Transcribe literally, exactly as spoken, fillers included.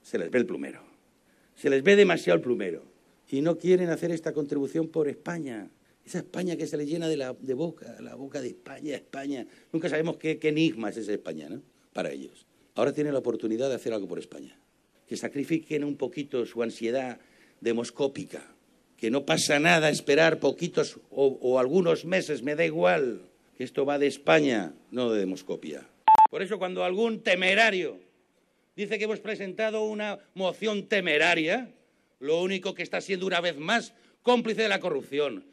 se les ve el plumero. Se les ve demasiado el plumero. Y no quieren hacer esta contribución por España. Esa España que se les llena de, la, de boca, la boca de España, España. Nunca sabemos qué, qué enigma es ese España, ¿no? Para ellos. Ahora tienen la oportunidad de hacer algo por España. Que sacrifiquen un poquito su ansiedad demoscópica. Que no pasa nada esperar poquitos o, o algunos meses, me da igual. Que esto va de España, no de demoscopia. Por eso cuando algún temerario dice que hemos presentado una moción temeraria, lo único que está siendo una vez más cómplice de la corrupción.